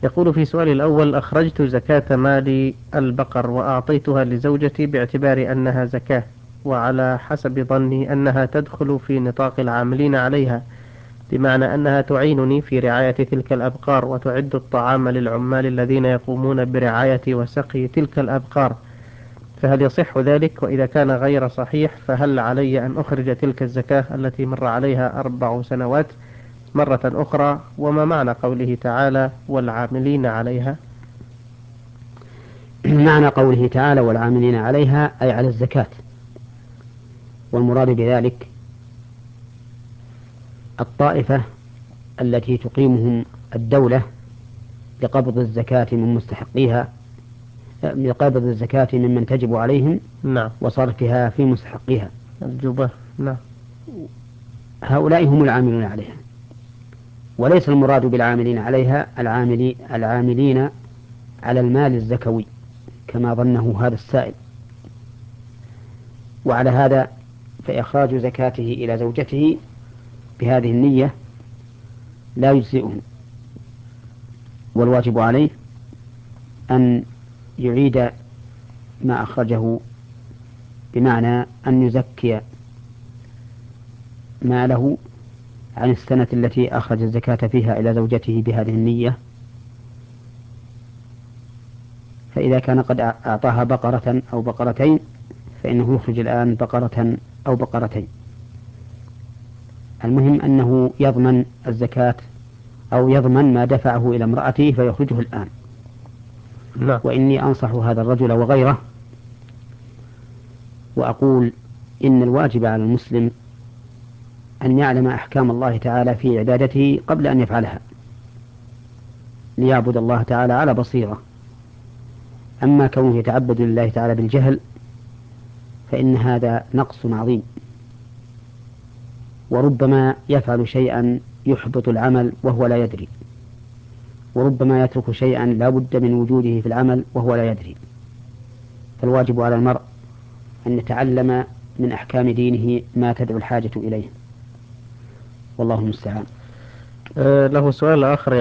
يقول في سؤالي الأول: أخرجت زكاة مال البقر وأعطيتها لزوجتي باعتبار أنها زكاة، وعلى حسب ظني أنها تدخل في نطاق العاملين عليها، بمعنى أنها تعينني في رعاية تلك الأبقار وتعد الطعام للعمال الذين يقومون برعاية وسقي تلك الأبقار، فهل يصح ذلك؟ وإذا كان غير صحيح فهل علي أن أخرج تلك الزكاة التي مر عليها 4 سنوات مرة أخرى؟ وما معنى قوله تعالى والعاملين عليها؟ معنى قوله تعالى والعاملين عليها أي على الزكاة، والمراد بذلك الطائفة التي تقيمهم الدولة لقبض الزكاة من مستحقيها، لقبض الزكاة ممن تجب عليهم نعم. وصرفها في مستحقيها. الجبة. نعم. هؤلاء هم العاملون عليها، وليس المراد بالعاملين عليها العاملين على المال الزكوي كما ظنه هذا السائل. وعلى هذا فإخراج زكاته إلى زوجته بهذه النية لا يجزئه، والواجب عليه أن يعيد ما أخرجه، بمعنى أن يزكي ماله عن السنة التي أخرج الزكاة فيها إلى زوجته بهذه النية. فإذا كان قد أعطاها بقرة أو بقرتين فإنه يخرج الآن بقرة أو بقرتين. المهم أنه يضمن الزكاة أو يضمن ما دفعه إلى امرأته فيخرجه الآن. نعم. وإني أنصح هذا الرجل وغيره وأقول إن الواجب على المسلم أن يعلم أحكام الله تعالى في عبادته قبل أن يفعلها، ليعبد الله تعالى على بصيرة. أما كونه يتعبد لله تعالى بالجهل فإن هذا نقص عظيم، وربما يفعل شيئا يحبط العمل وهو لا يدري، وربما يترك شيئا لا بد من وجوده في العمل وهو لا يدري. فالواجب على المرء أن يتعلم من أحكام دينه ما تدعو الحاجة إليه، والله المستعان. له سؤال آخر